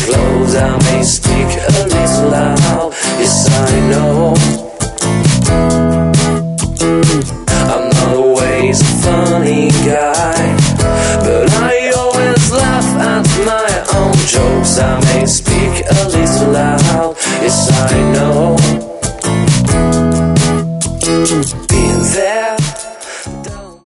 close, I may speak a little loud. Yes, I know I'm not always a funny guy, but I always laugh at my own jokes. I may speak